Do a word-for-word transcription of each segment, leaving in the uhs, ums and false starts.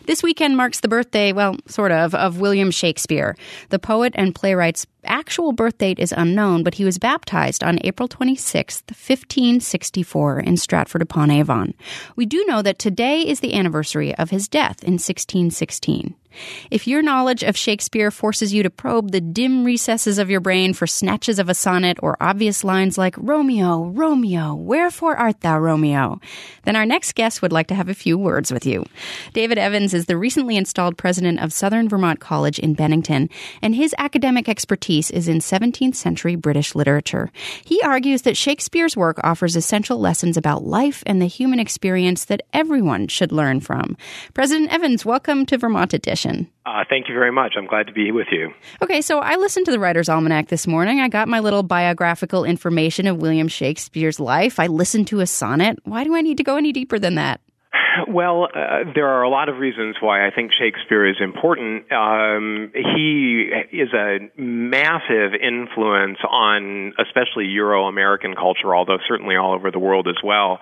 This weekend marks the birthday, well, sort of, of William Shakespeare. The poet and playwright's actual birth date is unknown, but he was baptized on April twenty-sixth, fifteen sixty-four in Stratford-upon-Avon. We do know that today is the anniversary of his death in sixteen sixteen. If your knowledge of Shakespeare forces you to probe the dim recesses of your brain for snatches of a sonnet or obvious lines like, Romeo, Romeo, wherefore art thou, Romeo? Then our next guest would like to have a few words with you. David Evans is the recently installed president of Southern Vermont College in Bennington, and his academic expertise is in seventeenth century British literature. He argues that Shakespeare's work offers essential lessons about life and the human experience that everyone should learn from. President Evans, welcome to Vermont Edition. Uh, thank you very much. I'm glad to be with you. Okay, so I listened to the Writer's Almanac this morning. I got my little biographical information of William Shakespeare's life. I listened to a sonnet. Why do I need to go any deeper than that? Well, uh, there are a lot of reasons why I think Shakespeare is important. Um, he is a massive influence on especially Euro-American culture, although certainly all over the world as well.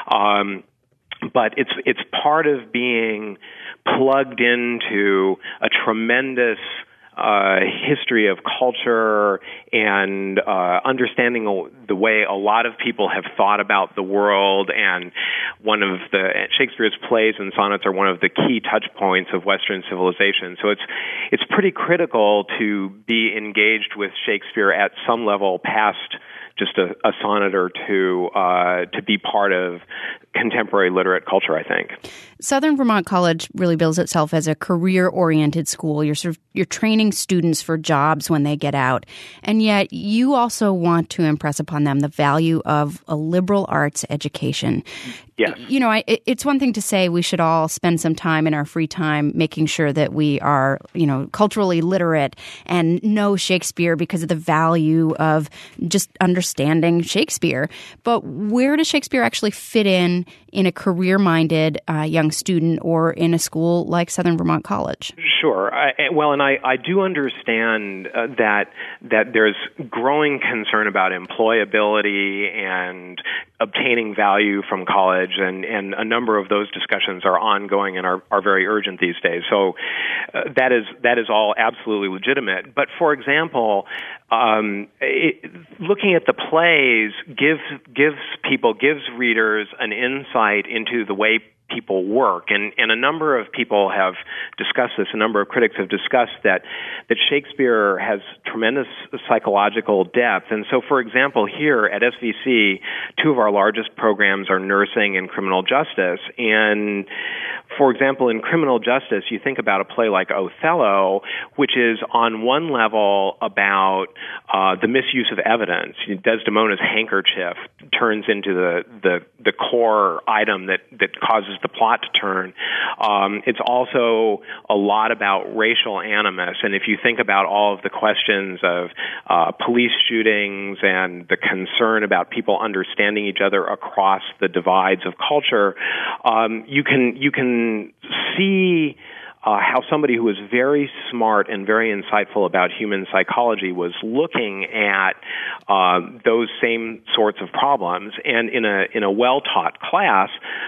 Um, but it's it's part of being plugged into a tremendous uh, history of culture and uh, understanding the way a lot of people have thought about the world. And one of the Shakespeare's plays and sonnets are one of the key touch points of Western civilization. So it's it's pretty critical to be engaged with Shakespeare at some level past just a, a sonnet or two uh, to be part of contemporary literate culture, I think. Southern Vermont College really bills itself as a career-oriented school. You're sort of you're training students for jobs when they get out, and yet you also want to impress upon them the value of a liberal arts education. Yes. You know, I, it's one thing to say we should all spend some time in our free time making sure that we are, you know, culturally literate and know Shakespeare because of the value of just understanding Shakespeare. But where does Shakespeare actually fit in in a career-minded uh, young student or in a school like Southern Vermont College? Sure. I, well, and I, I do understand uh, that that there's growing concern about employability and obtaining value from college, and, and a number of those discussions are ongoing and are, are very urgent these days. So uh, that is that is all absolutely legitimate. But for example, um, it, looking at the plays gives gives people gives readers an insight into the way people work. And, and a number of people have discussed this, a number of critics have discussed that, that Shakespeare has tremendous psychological depth. And so, for example, here at S V C, two of our largest programs are nursing and criminal justice. And, for example, in criminal justice, you think about a play like Othello, which is on one level about uh, the misuse of evidence. Desdemona's handkerchief turns into the, the, the core item that, that causes the plot to turn. Um, it's also a lot about racial animus. And if you think about all of the questions of uh, police shootings and the concern about people understanding each other across the divides of culture, um, you can you can see Uh, how somebody who was very smart and very insightful about human psychology was looking at uh, those same sorts of problems. And in a in a well-taught class,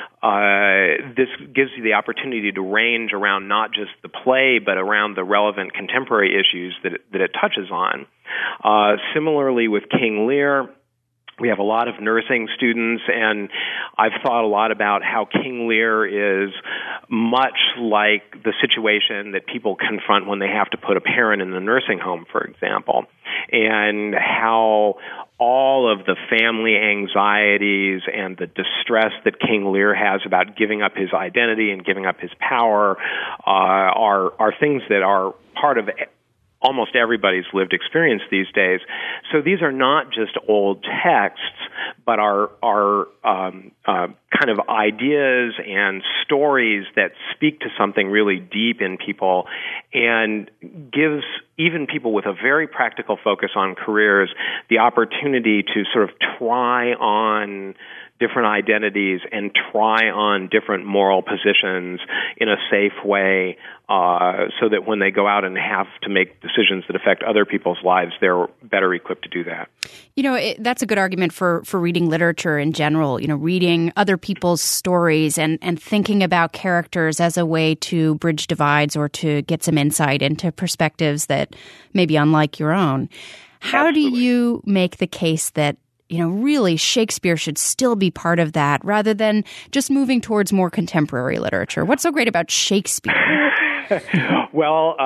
uh, this gives you the opportunity to range around not just the play, but around the relevant contemporary issues that it, that it touches on. Uh, similarly with King Lear, we have a lot of nursing students, and I've thought a lot about how King Lear is much like the situation that people confront when they have to put a parent in the nursing home, for example, and how all of the family anxieties and the distress that King Lear has about giving up his identity and giving up his power uh, are are things that are part of almost everybody's lived experience these days. So these are not just old texts, but are are um, uh, kind of ideas and stories that speak to something really deep in people, and gives even people with a very practical focus on careers the opportunity to sort of try on different identities and try on different moral positions in a safe way, uh, so that when they go out and have to make decisions that affect other people's lives, they're better equipped to do that. You know, it, that's a good argument for, for reading literature in general, you know, reading other people's stories and, and thinking about characters as a way to bridge divides or to get some insight into perspectives that may be unlike your own. How Absolutely. do you make the case that, you know, really Shakespeare should still be part of that rather than just moving towards more contemporary literature? What's so great about Shakespeare? Well, uh,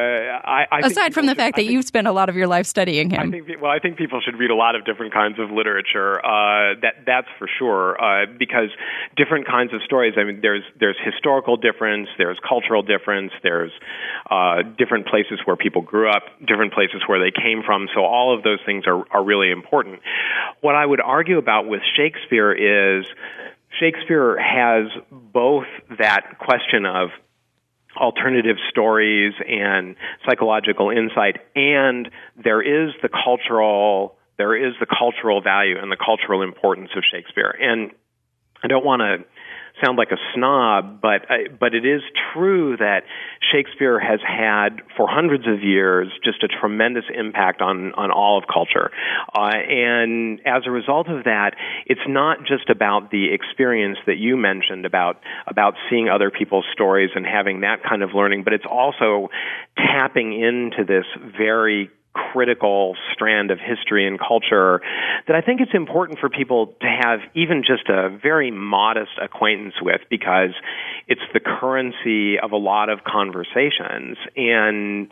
I, I aside think from the should, fact that think, you've spent a lot of your life studying him. I think, well, I think people should read a lot of different kinds of literature. Uh, that that's for sure, uh, because different kinds of stories. I mean, there's there's historical difference, there's cultural difference, there's uh, different places where people grew up, different places where they came from. So all of those things are are really important. What I would argue about with Shakespeare is Shakespeare has both that question of alternative stories and psychological insight, and there is the cultural there is the cultural value and the cultural importance of Shakespeare. And I don't want to sound like a snob, but uh, but it is true that Shakespeare has had for hundreds of years just a tremendous impact on on all of culture, uh, and as a result of that, it's not just about the experience that you mentioned about about seeing other people's stories and having that kind of learning, but it's also tapping into this very critical strand of history and culture that I think it's important for people to have even just a very modest acquaintance with, because it's the currency of a lot of conversations. And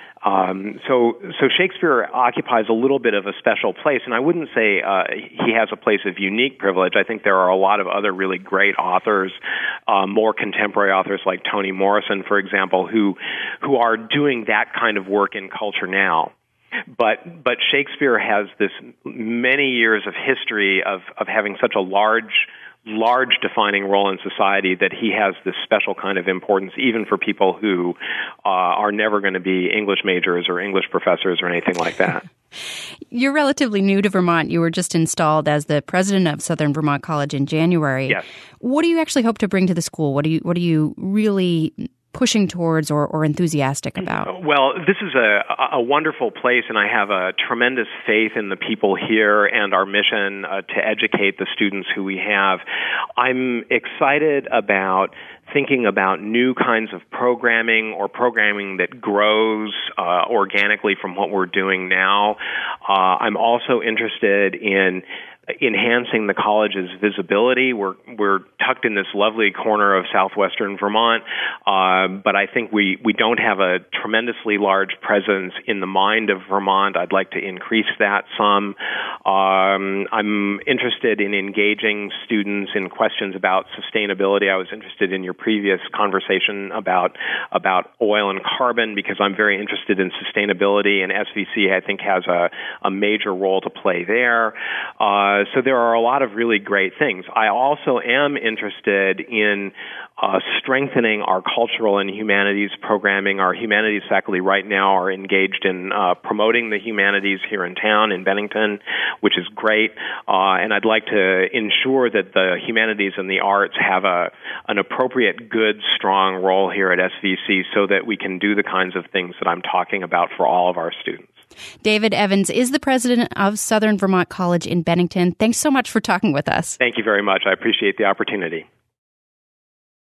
um, so so Shakespeare occupies a little bit of a special place, and I wouldn't say uh, he has a place of unique privilege. I think there are a lot of other really great authors, uh, more contemporary authors like Toni Morrison, for example, who who are doing that kind of work in culture now. But but Shakespeare has this many years of history of, of having such a large, large defining role in society that he has this special kind of importance, even for people who uh, are never going to be English majors or English professors or anything like that. You're relatively new to Vermont. You were just installed as the president of Southern Vermont College in January. Yes. What do you actually hope to bring to the school? What do you What are you really pushing towards or, or enthusiastic about? Well, this is a, a wonderful place, and I have a tremendous faith in the people here and our mission uh, to educate the students who we have. I'm excited about thinking about new kinds of programming or programming that grows uh, organically from what we're doing now. Uh, I'm also interested in enhancing the college's visibility. We're we're tucked in this lovely corner of southwestern Vermont, uh, but I think we, we don't have a tremendously large presence in the mind of Vermont. I'd like to increase that some. Um, I'm interested in engaging students in questions about sustainability. I was interested in your previous conversation about about oil and carbon, because I'm very interested in sustainability, and S V C, I think, has a, a major role to play there. Uh, Uh, so there are a lot of really great things. I also am interested in uh, strengthening our cultural and humanities programming. Our humanities faculty right now are engaged in uh, promoting the humanities here in town, in Bennington, which is great. Uh, and I'd like to ensure that the humanities and the arts have a an appropriate, good, strong role here at S V C so that we can do the kinds of things that I'm talking about for all of our students. David Evans is the president of Southern Vermont College in Bennington. Thanks so much for talking with us. Thank you very much. I appreciate the opportunity.